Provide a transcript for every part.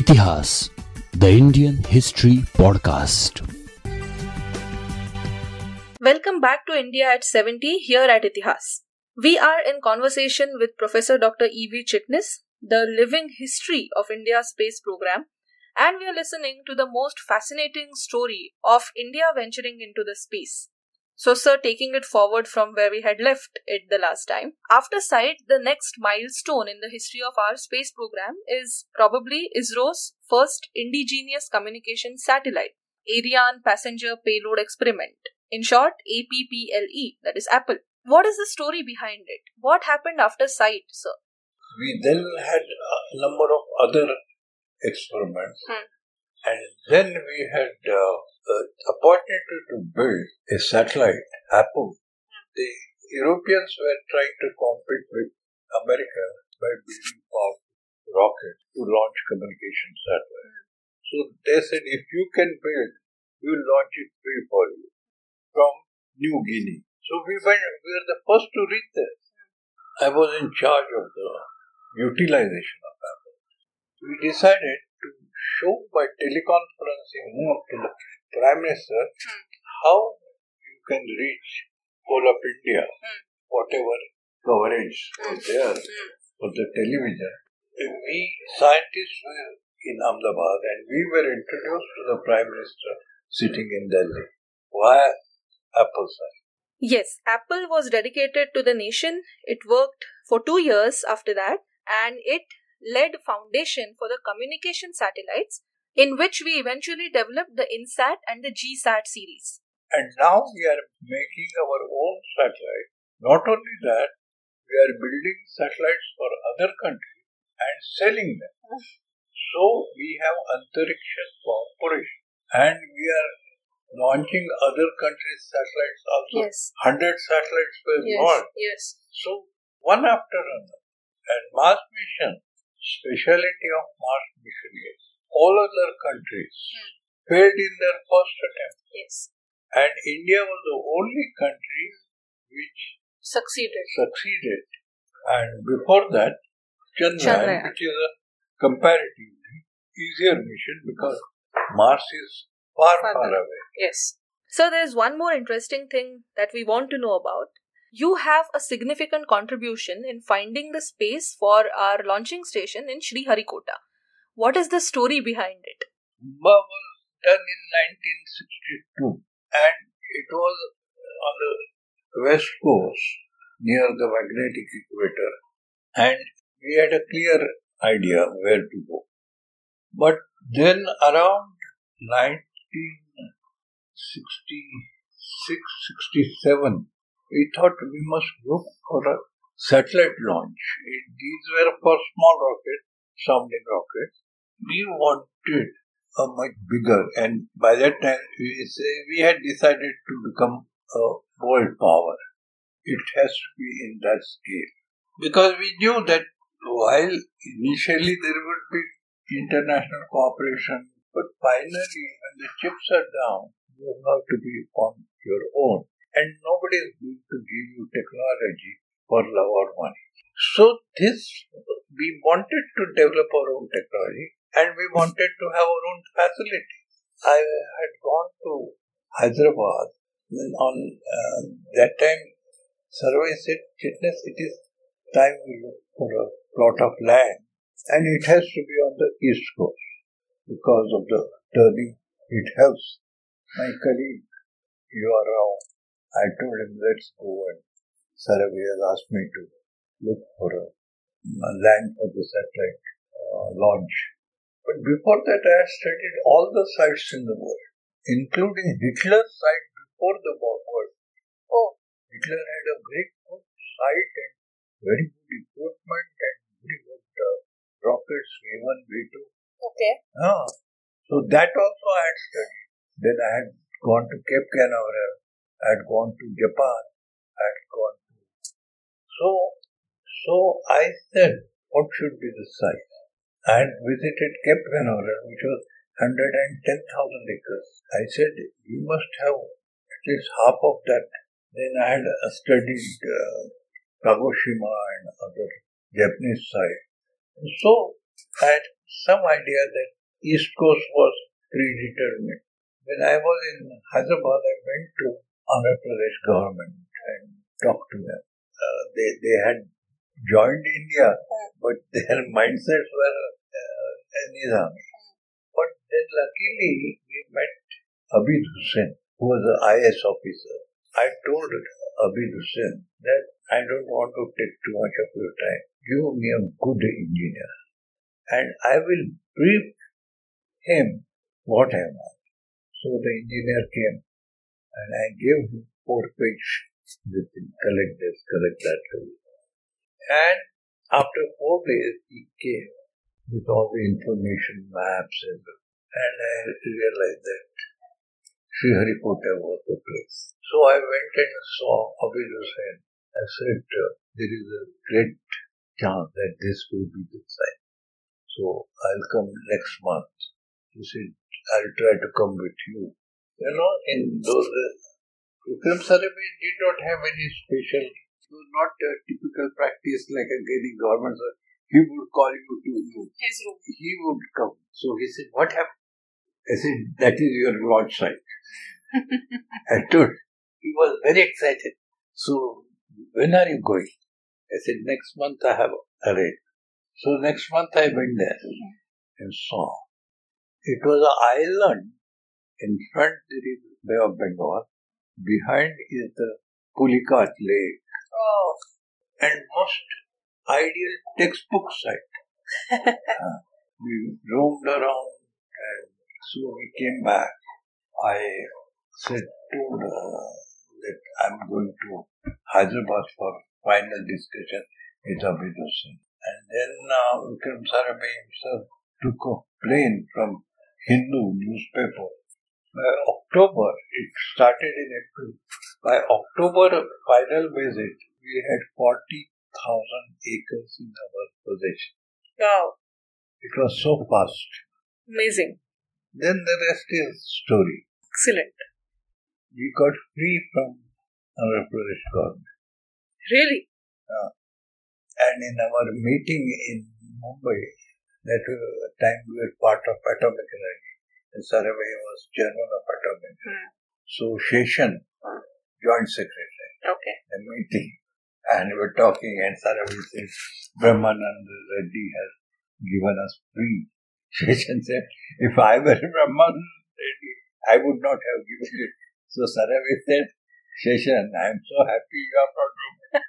Itihas, the Indian History Podcast. Welcome back to India at 70 here at Itihas. We are in conversation with Professor Dr. E.V. Chitnis, the living history of India's space program, and we are listening to the most fascinating story of India venturing into the space. So, sir, taking it forward from where we had left it the last time, after SITE, the next milestone in the history of our space program is probably ISRO's first indigenous communication satellite, Ariane Passenger Payload Experiment. In short, APPLE, that is Apple. What is the story behind it? What happened after SITE, sir? We then had a number of other experiments, and then we had opportunity to build a satellite, Apple. The Europeans were trying to compete with America by building powerful rockets to launch communication satellites. So they said, if you can build, we will launch it free for you from New Guinea. So we were the first to reach there. I was in charge of the utilization of Apple. We decided to show by teleconferencing to the Prime Minister how you can reach whole of India, whatever coverage was there for the television. We scientists were in Ahmedabad and we were introduced to the Prime Minister sitting in Delhi via Apple side. Yes, Apple was dedicated to the nation. It worked for 2 years after that, and it led foundation for the communication satellites, in which we eventually developed the INSAT and the GSAT series. And now we are making our own satellite. Not only that, we are building satellites for other countries and selling them. So we have Antariksha Corporation and we are launching other countries' satellites also. Yes. 100 satellites were launched. Yes. So one after another. And Mars mission, speciality of Mars mission is all other countries failed in their first attempt. Yes. And India was the only country which succeeded. And before that, Chandrayaan, which is a comparatively easier mission because Mars is far away. Yes. So there is one more interesting thing that we want to know about. You have a significant contribution in finding the space for our launching station in Sriharikota. What is the story behind it? Was done in 1962 and it was on the west coast near the magnetic equator and we had a clear idea where to go. But then around 1966-67 we thought we must look for a satellite launch. These were for small rockets, sounding rockets. We wanted a much bigger, and by that time we had decided to become a world power. It has to be in that scale. Because we knew that while initially there would be international cooperation, but finally when the chips are down, you have to be on your own. And nobody is going to give you technology for love or money. So we wanted to develop our own technology and we wanted to have our own facilities. I had gone to Hyderabad on that time. Survey said, Chitnis, it is time we look for a plot of land and it has to be on the east coast because of the turning it helps. My colleague, you are wrong. I told him, let's go, and Survey has asked me to look for a land for the satellite launch. But before that, I had studied all the sites in the world, including Hitler's site before the war. Hitler had a very good site and very good equipment and very good rockets, V1, V2. Okay. So that also I had studied. Then I had gone to Cape Canaveral. I had gone to Japan. I had gone to... So I said, what should be the size? I had visited Cape Canaveral, which was 110,000 acres. I said, you must have at least half of that. Then I had studied Kagoshima and other Japanese sites. So I had some idea that East Coast was predetermined. When I was in Hyderabad, I went to Andhra Pradesh government and talked to them. They had joined India, but their mindsets were Nizami. But then luckily we met Abid Hussain, who was an IS officer. I told Abid Hussain that I don't want to take too much of your time. Give me a good engineer and I will brief him what I want. So the engineer came and I gave him 4-page with him, collect this, collect that. And after 4 days he came with all the information, maps and I realized that Sriharikota was the place. So I went and saw Abid Hussain. I said, there is a great chance that this will be the site. So I'll come next month. He said, I'll try to come with you. You know, in those days, Vikram Sarabhai did not have any special, it was not a typical practice like a getting government. He would call you to his room. He would come. So he said, what happened? I said, that is your launch site. I told, he was very excited. So, when are you going? I said, next month I have arranged. So, next month I went there and saw. It was an island. In front there is Bay of Bengal. Behind is the Pulicat Lake. Oh. And most ideal textbook site. We roamed around and so we came back. I said that I'm going to Hyderabad for final discussion with Abid Hussain. And then Vikram Sarabhai himself took a plane from Hindu newspaper. By October, it started in April. By October final visit, we had 40,000 acres in our possession. Wow. It was so fast. Amazing. Then the rest is story. Excellent. We got free from Andhra Pradesh government. Really? And in our meeting in Mumbai, that time we were part of Atomic Energy, and Sarabhai was chairman of Atomic Energy. So Sheshan, joint secretary, the meeting, and we were talking, and Sarabhai said, Brahmananda Reddy has given us free. Sheshan said, if I were Brahmananda Reddy, I would not have given it. So Sarabhai said, Sheshan, I am so happy you are not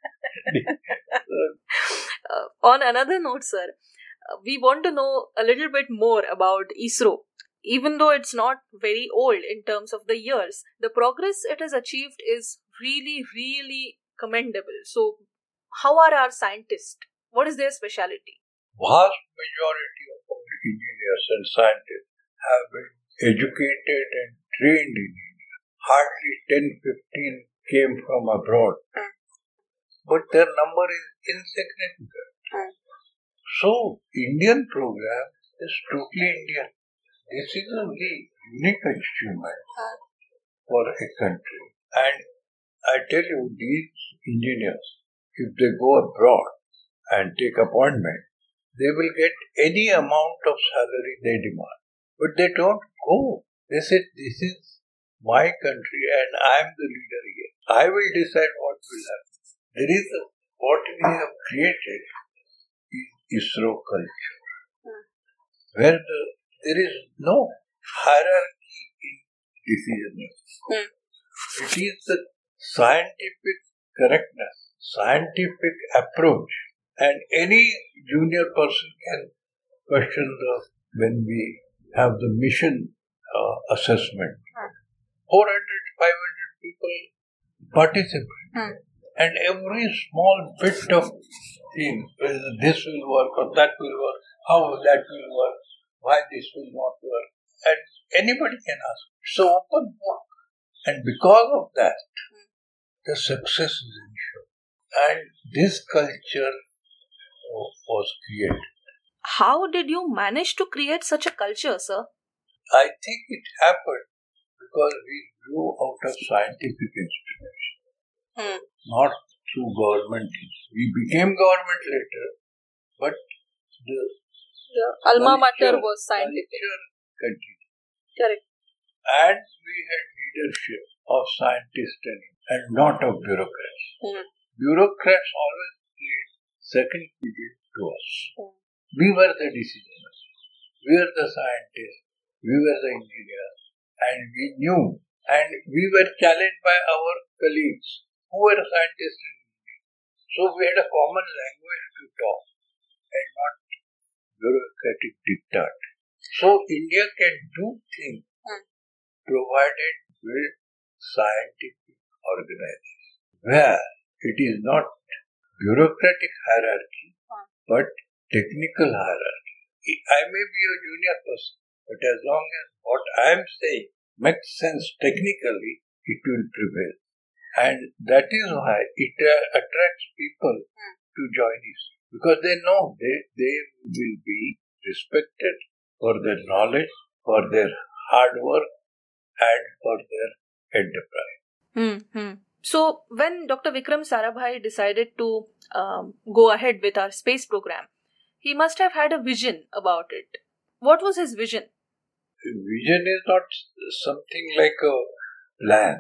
On another note, sir, we want to know a little bit more about ISRO. Even though it's not very old in terms of the years, the progress it has achieved is really, really commendable. So, how are our scientists? What is their speciality? Vast majority of our engineers and scientists have been educated and trained in India. Hardly 10-15 came from abroad. But their number is insignificant. So, Indian program is totally Indian. This is a very unique achievement for a country. And I tell you, these engineers, if they go abroad and take appointment, they will get any amount of salary they demand. But they don't go. They say, this is my country and I am the leader here. I will decide what will happen. There is what we have created is ISRO culture, where there is no hierarchy in decision making. It is the scientific correctness, scientific approach, and any junior person can question when we have the mission assessment. 400, 500 people participate. And every small bit of thing, whether this will work or that will work, how that will work, why this will not work, and anybody can ask. It's an open book. And because of that, the success is ensured. And this culture was created. How did you manage to create such a culture, sir? I think it happened because we grew out of scientific inspiration. Not through government. We became government later, but the The alma mater was scientific. Culture continued. Correct. And we had leadership of scientists and not of bureaucrats. Bureaucrats always played second fiddle to us. We were the decisioners. We were the scientists. We were the engineers. And we knew. And we were challenged by our colleagues who were scientists and engineers. So we had a common language to talk and not bureaucratic diktat. So India can do things provided with scientific organization, where it is not bureaucratic hierarchy, but technical hierarchy. I may be a junior person, but as long as what I am saying makes sense technically, it will prevail. And that is why it attracts people to join us, because they know they will be respected for their knowledge, for their hard work, and for their enterprise. So, when Dr. Vikram Sarabhai decided to go ahead with our space program, he must have had a vision about it. What was his vision? Vision is not something like a plan.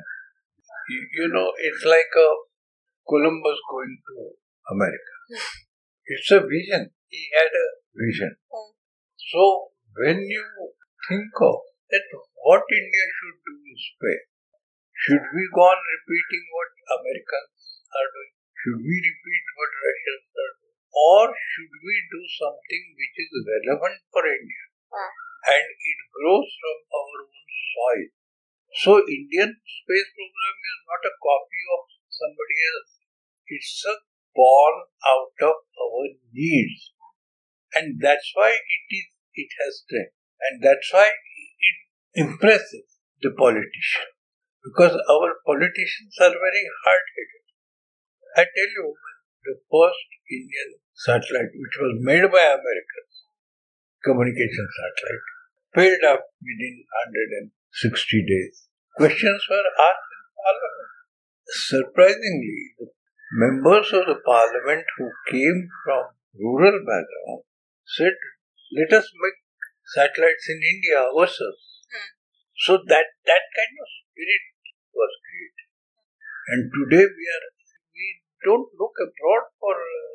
It's like a Columbus going to America. It's a vision. He had a vision. So, when you think of that, what India should do in space, should we go on repeating what Americans are doing? Should we repeat what Russians are doing? Or should we do something which is relevant for India? And it grows from our own soil. So, Indian space program is not a copy of somebody else. It's born out of our needs. And that's why it has strength. And that's why it impresses the politician. Because our politicians are very hard-headed. I tell you, the first Indian satellite, which was made by Americans, communication satellite, failed up within 160 days. Questions were asked in Parliament. Surprisingly, the members of the Parliament who came from rural background said, let us make satellites in India ourselves. So that kind of spirit was created. And today we don't look abroad for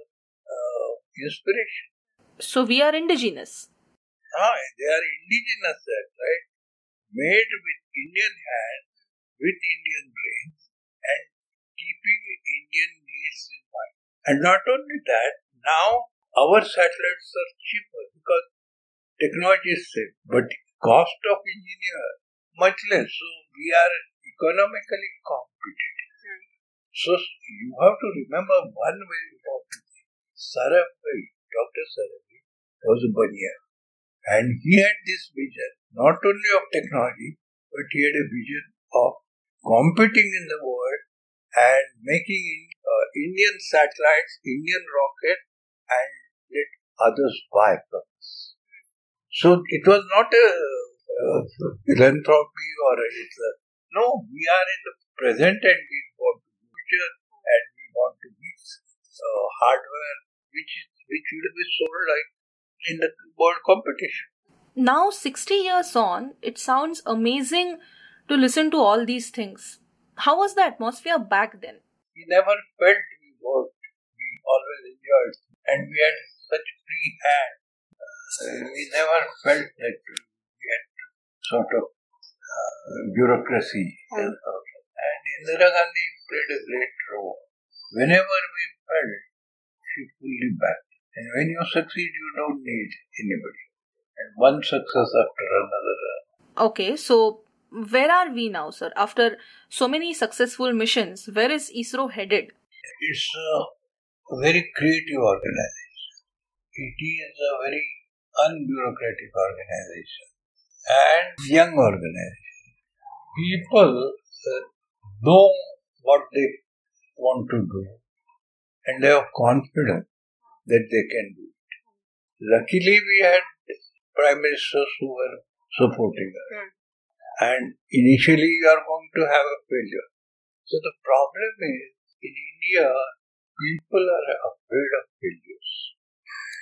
inspiration. So we are indigenous. They are indigenous satellites made with Indian hands, with Indian brains, and keeping Indian needs in mind. And not only that, now our satellites are cheaper because technology is safe, but cost of engineer much less. So we are economically competitive. So you have to remember one very important thing. Dr. Sarabhai was a Baniya. And he had this vision, not only of technology, but he had a vision of competing in the world and making Indian satellites, Indian rockets, and let others buy from us. So it was not a philanthropy or no, we are in the present and we want to future and we want to mix hardware which will be sold like in the world competition. Now, 60 years on, it sounds amazing to listen to all these things. How was the atmosphere back then? We never felt we worked. We always enjoyed. And we had such free hand. We never felt that we had sort of bureaucracy. And Indira Gandhi played a great role. Whenever we felt, she fully backed. And when you succeed, you don't need anybody. And one success after another. Okay, so where are we now, sir? After so many successful missions, where is ISRO headed? It's a very creative organization. It is a very unbureaucratic organization and young organization. People know what they want to do and they have confidence that they can do it. Luckily, we had prime ministers who were supporting us. And initially, you are going to have a failure. So the problem is, in India, people are afraid of failures.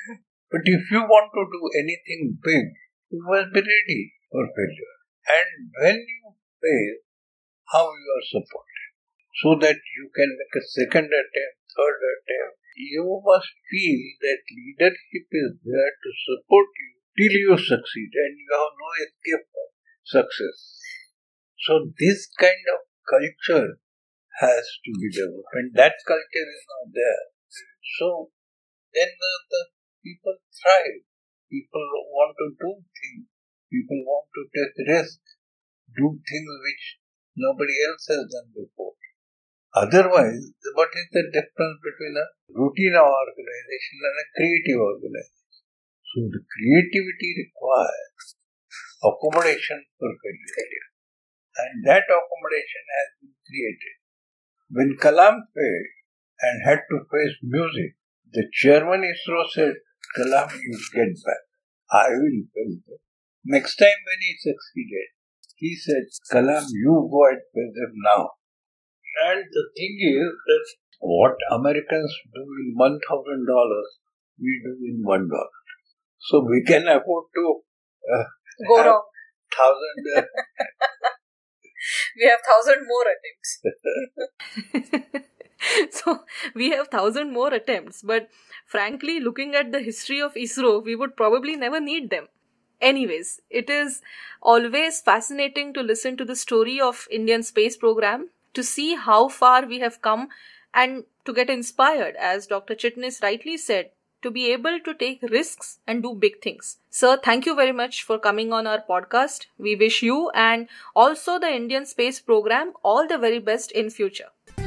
But if you want to do anything big, you must be ready for failure. And when you fail, how you are supported, so that you can make a second attempt, third attempt. You must feel that leadership is there to support you till you succeed, and you have no escape from success. So this kind of culture has to be developed, and that culture is not there. So then the people thrive. People want to do things. People want to take risks, do things which nobody else has done before. Otherwise, what is the difference between a routine organization and a creative organization? So the creativity requires accommodation for failure, and that accommodation has been created. When Kalam failed and had to face music, the chairman ISRO said, Kalam, you get back. I will face it. Next time when he succeeded, he said, Kalam, you go and face them now. And the thing is that what Americans do in $1,000, we do in $1. So we can afford to Go wrong. 1,000. We have 1,000 more attempts. So we have 1,000 more attempts, but frankly, looking at the history of ISRO, we would probably never need them. Anyways, it is always fascinating to listen to the story of Indian space program, to see how far we have come, and to get inspired, as Dr. Chitnis rightly said, to be able to take risks and do big things. Sir, thank you very much for coming on our podcast. We wish you and also the Indian space program all the very best in future.